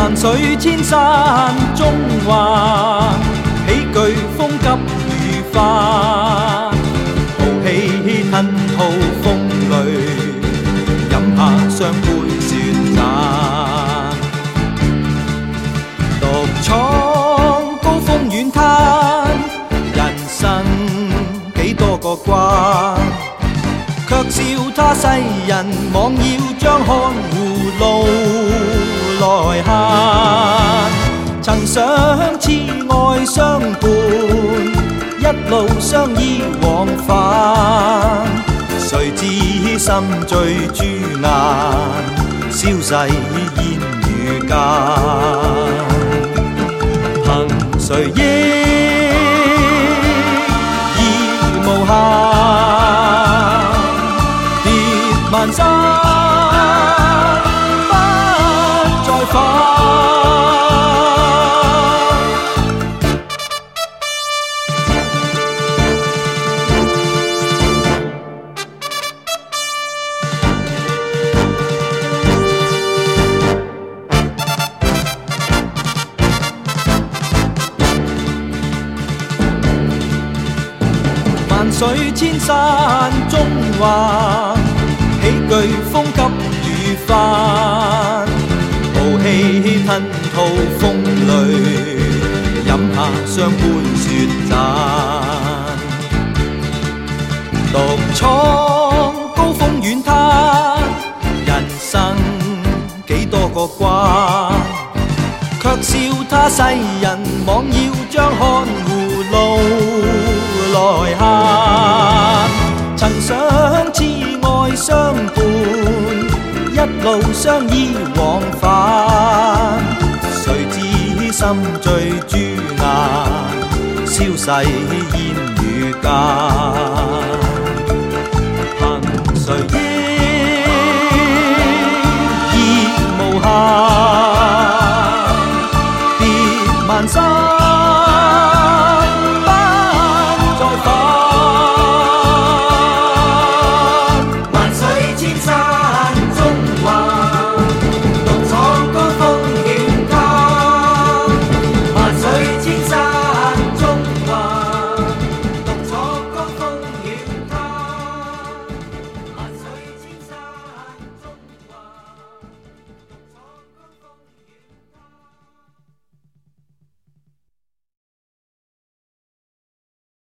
萬水千山中橫，喜劇風急雨翻，豪氣吞吐風裏，飲下雙杯雪盞，獨闖高峰遠灘，人生幾多個關，卻笑他世人妄要將看護路來行，曾想痴愛相伴，一路相依往返，誰知心醉朱顏，消逝煙雨間，憑誰憶意無限，跌萬山萬水千山中橫，喜劇風急雨翻，豪氣吞吐風裏，飲下雙杯雪盞，獨闖高峰遠灘，人生幾多個關，卻笑他世人妄要將看護路來行，曾想痴愛相伴，一路相依往返，誰知心醉朱顏，消逝煙雨間，憑誰